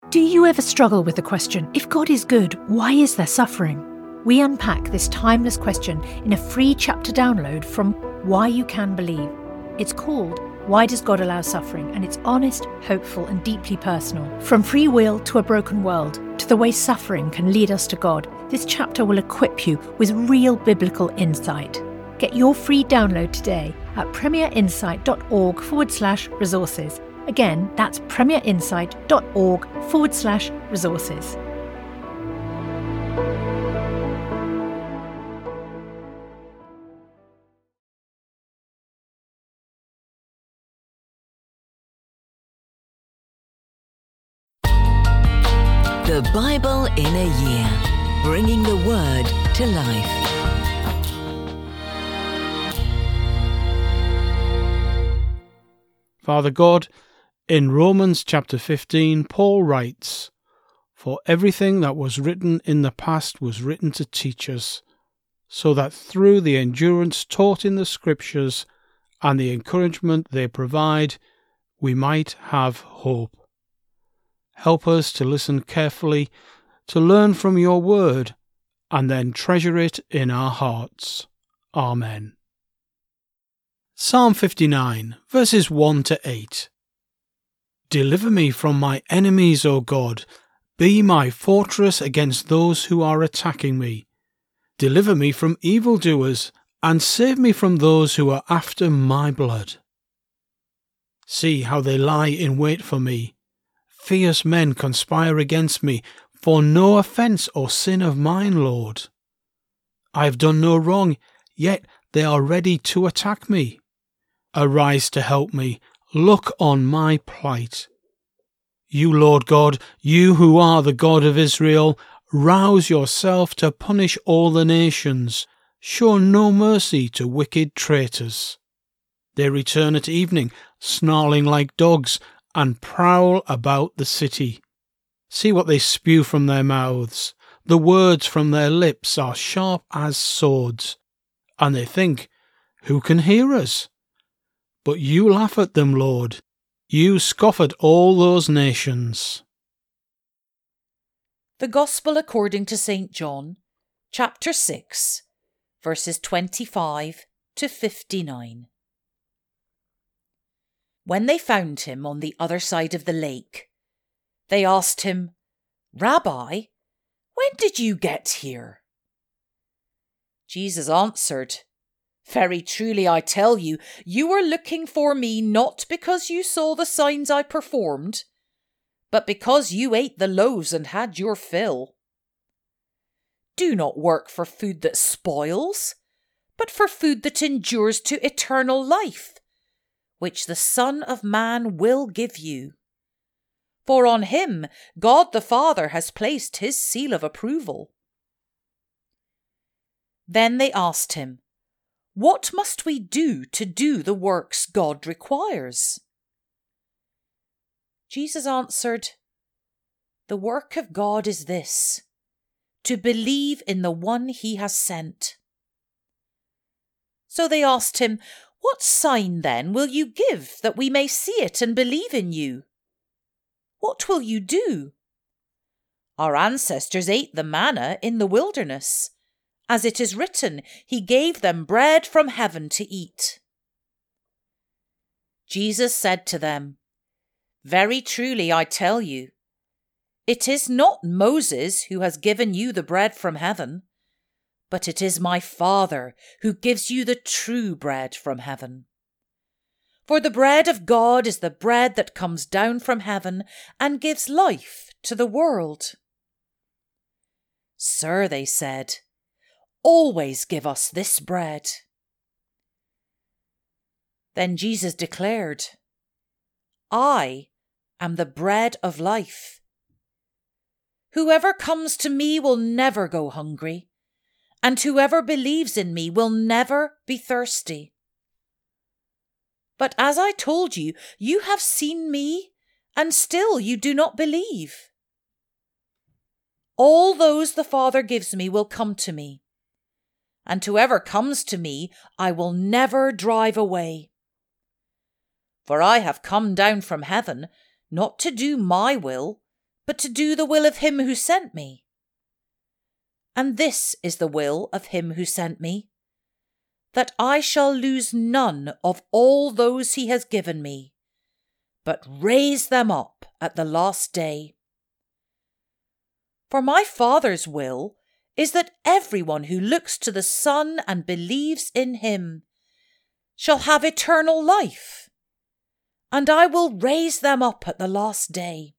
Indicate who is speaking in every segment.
Speaker 1: Do you ever struggle with the question, if God is good, why is there suffering? We unpack this timeless question in a free chapter download from Why You Can Believe. It's called Why Does God Allow Suffering? And it's honest, hopeful and deeply personal. From free will to a broken world, to the way suffering can lead us to God, this chapter will equip you with real biblical insight. Get your free download today at premierinsight.org/resources. Again, that's premierinsight.org/resources.
Speaker 2: The Bible in a Year, bringing the Word to life.
Speaker 3: Father God, in Romans chapter 15, Paul writes, "For everything that was written in the past was written to teach us, so that through the endurance taught in the Scriptures and the encouragement they provide, we might have hope." Help us to listen carefully, to learn from your word, and then treasure it in our hearts. Amen. Psalm 59, verses 1 to 8. Deliver me from my enemies, O God. Be my fortress against those who are attacking me. Deliver me from evildoers, and save me from those who are after my blood. See how they lie in wait for me. Fierce men conspire against me, for no offence or sin of mine, Lord. I have done no wrong, yet they are ready to attack me. Arise to help me. Look on my plight. You, Lord God, you who are the God of Israel, rouse yourself to punish all the nations. Show no mercy to wicked traitors. They return at evening, snarling like dogs, and prowl about the city. See what they spew from their mouths. The words from their lips are sharp as swords. And they think, who can hear us? But you laugh at them, Lord. You scoff at all those nations.
Speaker 4: The Gospel according to St. John, chapter 6, verses 25 to 59. When they found him on the other side of the lake, they asked him, "Rabbi, when did you get here?" Jesus answered, "Very truly I tell you, you are looking for me not because you saw the signs I performed, but because you ate the loaves and had your fill. Do not work for food that spoils, but for food that endures to eternal life, which the Son of Man will give you. For on him God the Father has placed his seal of approval." Then they asked him, "What must we do to do the works God requires?" Jesus answered, "The work of God is this, to believe in the one he has sent." So they asked him, "What sign then will you give that we may see it and believe in you? What will you do? Our ancestors ate the manna in the wilderness. As it is written, he gave them bread from heaven to eat." Jesus said to them, "Very truly I tell you, it is not Moses who has given you the bread from heaven, but it is my Father who gives you the true bread from heaven. For the bread of God is the bread that comes down from heaven and gives life to the world." "Sir," they said, "always give us this bread." Then Jesus declared, "I am the bread of life. Whoever comes to me will never go hungry, and whoever believes in me will never be thirsty. But as I told you, you have seen me, and still you do not believe. All those the Father gives me will come to me, and whoever comes to me I will never drive away. For I have come down from heaven, not to do my will, but to do the will of him who sent me. And this is the will of him who sent me, that I shall lose none of all those he has given me, but raise them up at the last day. For my Father's will is that everyone who looks to the Son and believes in him shall have eternal life, and I will raise them up at the last day.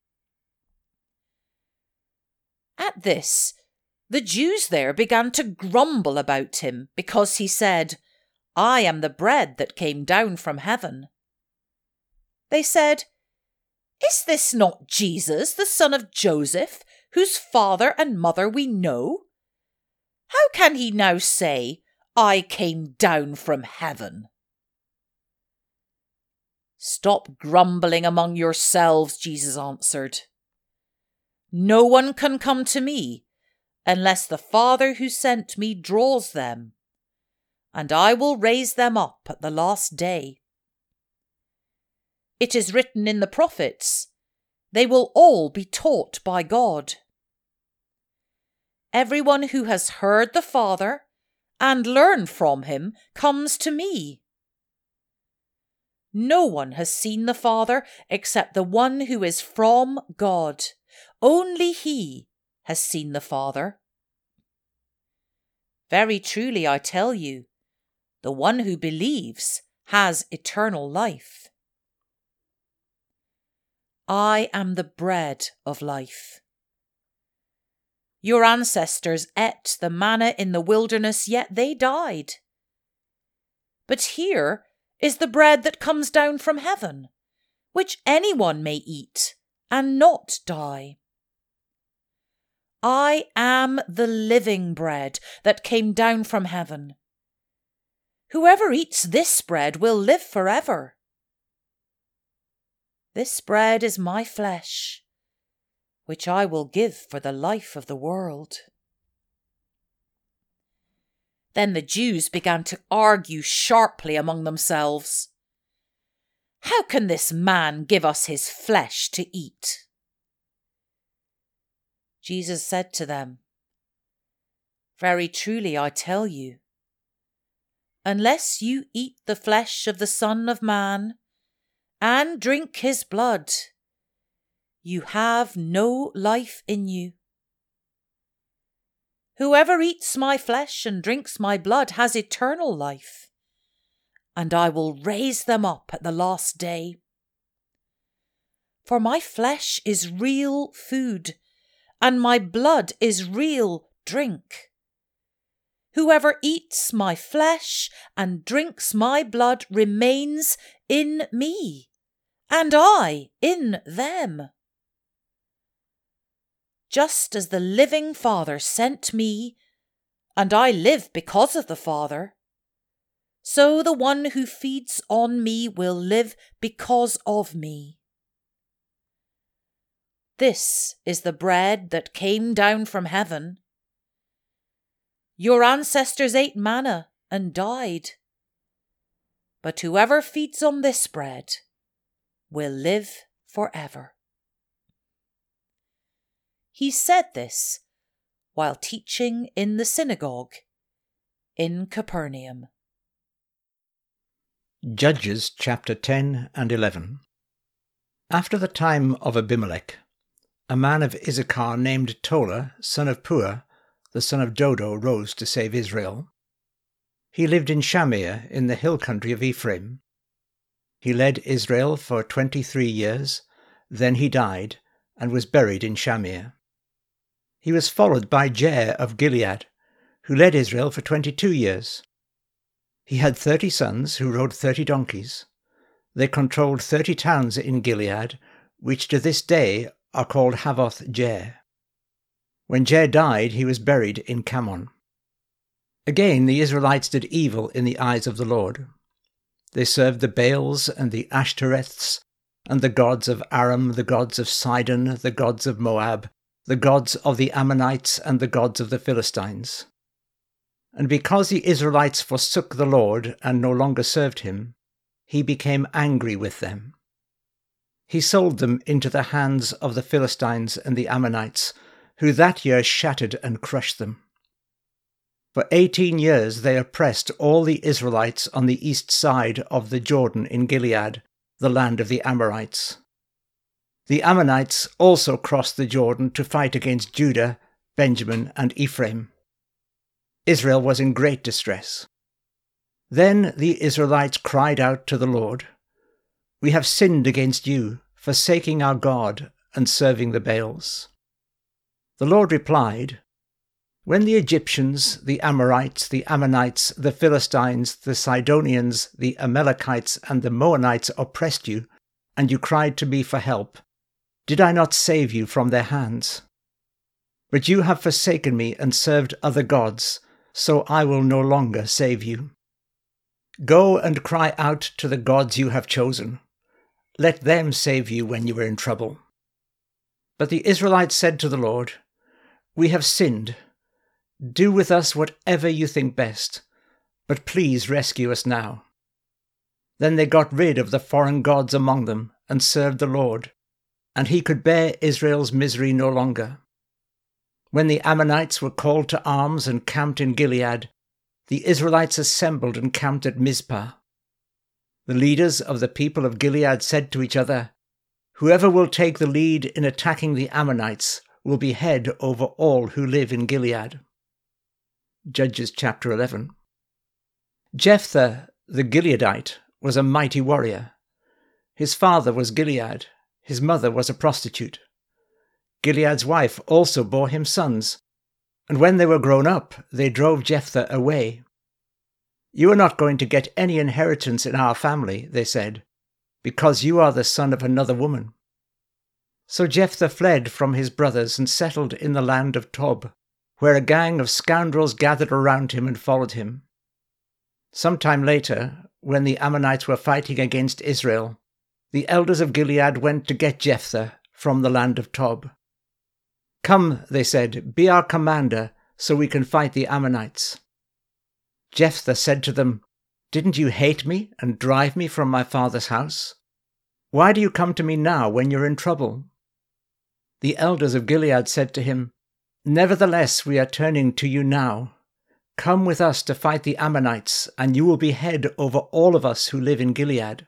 Speaker 4: At this, the Jews there began to grumble about him, because he said, I am the bread that came down from heaven. They said, Is this not Jesus, the son of Joseph, whose father and mother we know? How can he now say, I came down from heaven? Stop grumbling among yourselves, Jesus answered. No one can come to me unless the Father who sent me draws them, and I will raise them up at the last day. It is written in the prophets, they will all be taught by God. Everyone who has heard the Father and learned from him comes to me. No one has seen the Father except the one who is from God. Only he has seen the Father. Very truly I tell you, the one who believes has eternal life. I am the bread of life. Your ancestors ate the manna in the wilderness, yet they died. But here is the bread that comes down from heaven, which anyone may eat and not die. I am the living bread that came down from heaven. Whoever eats this bread will live forever. This bread is my flesh, which I will give for the life of the world. Then the Jews began to argue sharply among themselves. How can this man give us his flesh to eat? Jesus said to them, Very truly I tell you, unless you eat the flesh of the Son of Man and drink his blood, you have no life in you. Whoever eats my flesh and drinks my blood has eternal life, and I will raise them up at the last day. For my flesh is real food, and my blood is real drink. Whoever eats my flesh and drinks my blood remains in me, and I in them. Just as the living Father sent me, and I live because of the Father, so the one who feeds on me will live because of me. This is the bread that came down from heaven. Your ancestors ate manna and died. But whoever feeds on this bread will live forever. He said this while teaching in the synagogue in Capernaum.
Speaker 5: Judges chapter 10 and 11. After the time of Abimelech, a man of Issachar named Tola, son of Puah, the son of Dodo, rose to save Israel. He lived in Shamir in the hill country of Ephraim. He led Israel for 23 years, then he died and was buried in Shamir. He was followed by Jair of Gilead, who led Israel for 22 years. He had 30 sons who rode 30 donkeys. They controlled 30 towns in Gilead, which to this day are called Havoth Jair. When Jair died, he was buried in Camon. Again, the Israelites did evil in the eyes of the Lord. They served the Baals and the Ashtoreths, and the gods of Aram, the gods of Sidon, the gods of Moab, the gods of the Ammonites, and the gods of the Philistines. And because the Israelites forsook the Lord and no longer served him, he became angry with them. He sold them into the hands of the Philistines and the Ammonites, who that year shattered and crushed them. For 18 years they oppressed all the Israelites on the east side of the Jordan in Gilead, the land of the Amorites. The Ammonites also crossed the Jordan to fight against Judah, Benjamin, and Ephraim. Israel was in great distress. Then the Israelites cried out to the Lord, "We have sinned against you, forsaking our God and serving the Baals." The Lord replied, "When the Egyptians, the Amorites, the Ammonites, the Philistines, the Sidonians, the Amalekites, and the Moabites oppressed you, and you cried to me for help, did I not save you from their hands? But you have forsaken me and served other gods, so I will no longer save you. Go and cry out to the gods you have chosen. Let them save you when you are in trouble." But the Israelites said to the Lord, "We have sinned. Do with us whatever you think best, but please rescue us now." Then they got rid of the foreign gods among them and served the Lord, and he could bear Israel's misery no longer. When the Ammonites were called to arms and camped in Gilead, the Israelites assembled and camped at Mizpah. The leaders of the people of Gilead said to each other, "Whoever will take the lead in attacking the Ammonites will be head over all who live in Gilead." Judges chapter 11. Jephthah the Gileadite was a mighty warrior. His father was Gilead, his mother was a prostitute. Gilead's wife also bore him sons, and when they were grown up, they drove Jephthah away. "You are not going to get any inheritance in our family," they said, "because you are the son of another woman." So Jephthah fled from his brothers and settled in the land of Tob, where a gang of scoundrels gathered around him and followed him. Some time later, when the Ammonites were fighting against Israel, the elders of Gilead went to get Jephthah from the land of Tob. "Come," they said, "be our commander, so we can fight the Ammonites." Jephthah said to them, "Didn't you hate me and drive me from my father's house? Why do you come to me now when you're in trouble?" The elders of Gilead said to him, "Nevertheless, we are turning to you now. Come with us to fight the Ammonites, and you will be head over all of us who live in Gilead."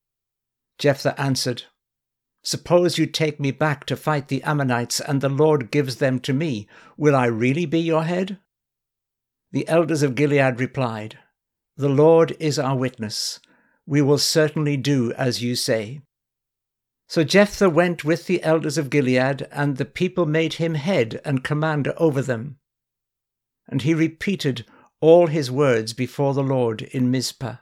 Speaker 5: Jephthah answered, "Suppose you take me back to fight the Ammonites, and the Lord gives them to me. Will I really be your head?" The elders of Gilead replied, "The Lord is our witness. We will certainly do as you say." So Jephthah went with the elders of Gilead, and the people made him head and commander over them. And he repeated all his words before the Lord in Mizpah.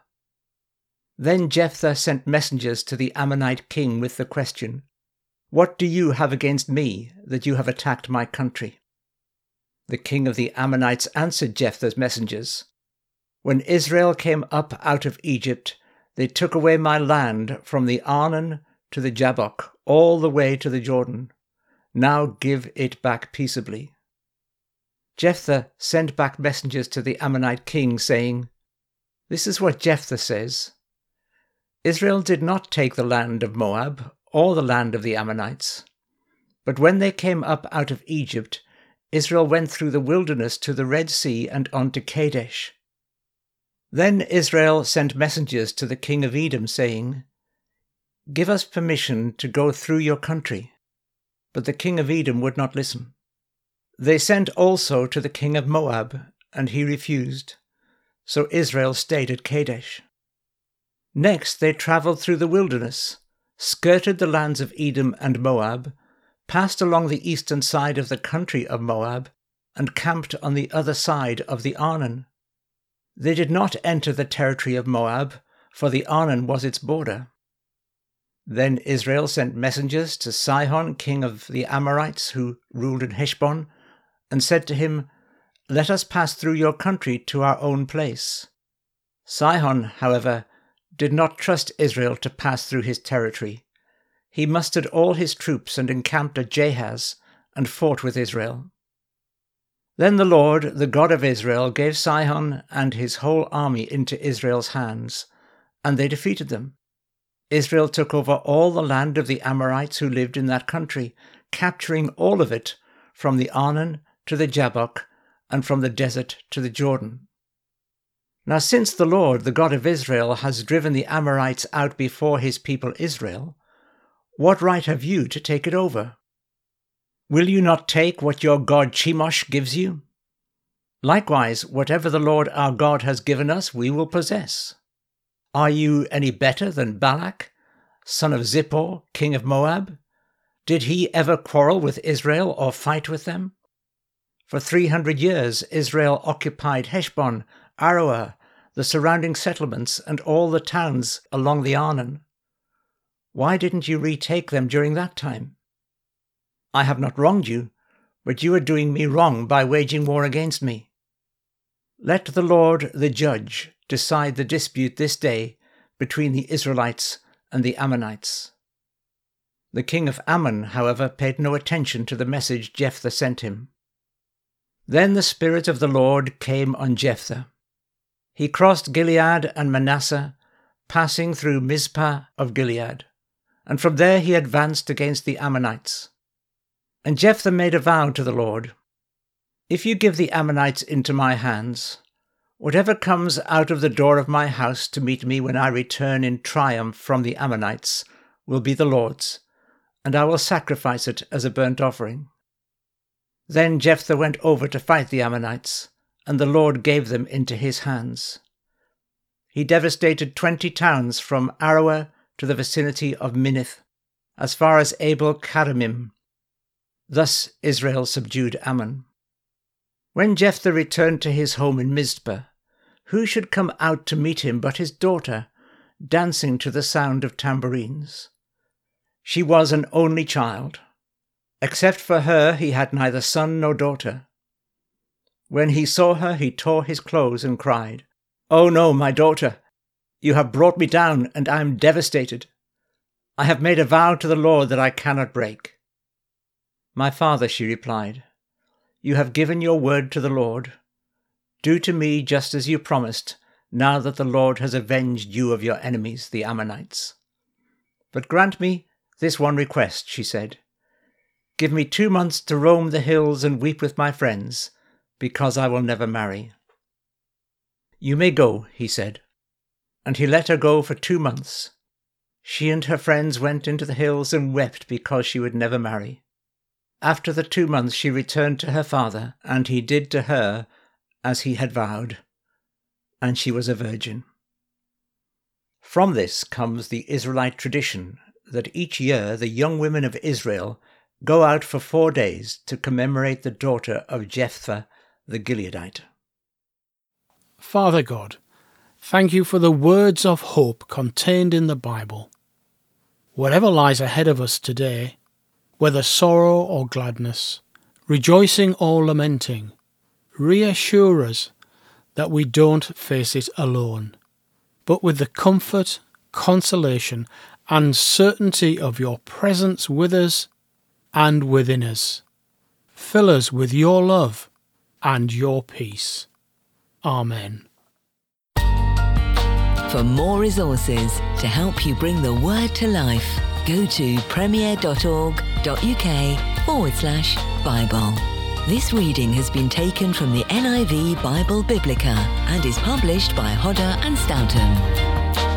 Speaker 5: Then Jephthah sent messengers to the Ammonite king with the question, "What do you have against me, that you have attacked my country?" The king of the Ammonites answered Jephthah's messengers, "When Israel came up out of Egypt, they took away my land from the Arnon to the Jabbok, all the way to the Jordan. Now give it back peaceably." Jephthah sent back messengers to the Ammonite king, saying, "This is what Jephthah says. Israel did not take the land of Moab or the land of the Ammonites. But when they came up out of Egypt, Israel went through the wilderness to the Red Sea and on to Kadesh. Then Israel sent messengers to the king of Edom, saying, 'Give us permission to go through your country.' But the king of Edom would not listen. They sent also to the king of Moab, and he refused. So Israel stayed at Kadesh. Next they travelled through the wilderness, skirted the lands of Edom and Moab, passed along the eastern side of the country of Moab, and camped on the other side of the Arnon. They did not enter the territory of Moab, for the Arnon was its border. Then Israel sent messengers to Sihon, king of the Amorites, who ruled in Heshbon, and said to him, 'Let us pass through your country to our own place.' Sihon, however, did not trust Israel to pass through his territory. He mustered all his troops and encamped at Jahaz, and fought with Israel. Then the Lord, the God of Israel, gave Sihon and his whole army into Israel's hands, and they defeated them. Israel took over all the land of the Amorites who lived in that country, capturing all of it from the Arnon to the Jabbok and from the desert to the Jordan. Now since the Lord, the God of Israel, has driven the Amorites out before his people Israel, what right have you to take it over? Will you not take what your god Chemosh gives you? Likewise, whatever the Lord our God has given us, we will possess. Are you any better than Balak, son of Zippor, king of Moab? Did he ever quarrel with Israel or fight with them? For 300 years Israel occupied Heshbon, Aroer, the surrounding settlements, and all the towns along the Arnon. Why didn't you retake them during that time? I have not wronged you, but you are doing me wrong by waging war against me. Let the Lord, the judge, decide the dispute this day between the Israelites and the Ammonites. The king of Ammon, however, paid no attention to the message Jephthah sent him. Then the Spirit of the Lord came on Jephthah. He crossed Gilead and Manasseh, passing through Mizpah of Gilead, and from there he advanced against the Ammonites. And Jephthah made a vow to the Lord, "If you give the Ammonites into my hands, whatever comes out of the door of my house to meet me when I return in triumph from the Ammonites will be the Lord's, and I will sacrifice it as a burnt offering." Then Jephthah went over to fight the Ammonites, and the Lord gave them into his hands. He devastated 20 towns from Aroer to the vicinity of Minnith, as far as Abel-Keramim. Thus Israel subdued Ammon. When Jephthah returned to his home in Mizpah, who should come out to meet him but his daughter, dancing to the sound of tambourines? She was an only child. Except for her, he had neither son nor daughter. When he saw her, he tore his clothes and cried, "Oh no, my daughter! You have brought me down, and I am devastated. I have made a vow to the Lord that I cannot break." "My father," she replied, "you have given your word to the Lord. Do to me just as you promised, now that the Lord has avenged you of your enemies, the Ammonites. But grant me this one request," she said. "Give me 2 months to roam the hills and weep with my friends, because I will never marry." "You may go," he said. And he let her go for 2 months. She and her friends went into the hills and wept because she would never marry. After the 2 months she returned to her father, and he did to her as he had vowed, and she was a virgin. From this comes the Israelite tradition that each year the young women of Israel go out for 4 days to commemorate the daughter of Jephthah the Gileadite.
Speaker 3: Father God, thank you for the words of hope contained in the Bible. Whatever lies ahead of us today, whether sorrow or gladness, rejoicing or lamenting, reassure us that we don't face it alone, but with the comfort, consolation, and certainty of your presence with us and within us. Fill us with your love and your peace. Amen.
Speaker 2: For more resources to help you bring the word to life, go to premier.org.uk/Bible. This reading has been taken from the NIV Bible Biblica and is published by Hodder and Stoughton.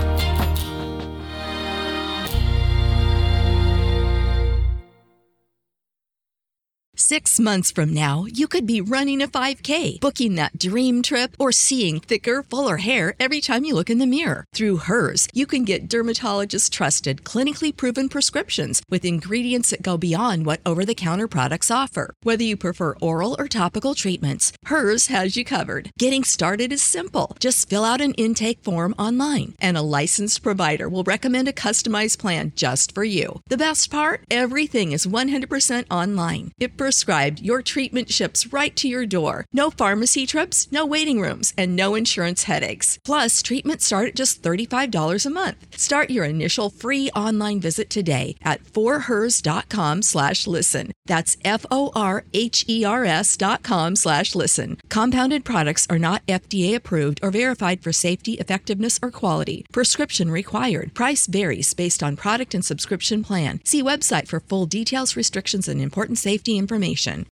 Speaker 6: 6 months from now, you could be running a 5K, booking that dream trip, or seeing thicker, fuller hair every time you look in the mirror. Through Hers, you can get dermatologist-trusted, clinically proven prescriptions with ingredients that go beyond what over-the-counter products offer. Whether you prefer oral or topical treatments, Hers has you covered. Getting started is simple. Just fill out an intake form online, and a licensed provider will recommend a customized plan just for you. The best part? Everything is 100% online. If prescribed, your treatment ships right to your door. No pharmacy trips, no waiting rooms, and no insurance headaches. Plus, treatments start at just $35 a month. Start your initial free online visit today at forhers.com/listen. That's FORHERS.com/listen. Compounded products are not FDA approved or verified for safety, effectiveness, or quality. Prescription required. Price varies based on product and subscription plan. See website for full details, restrictions, and important safety information.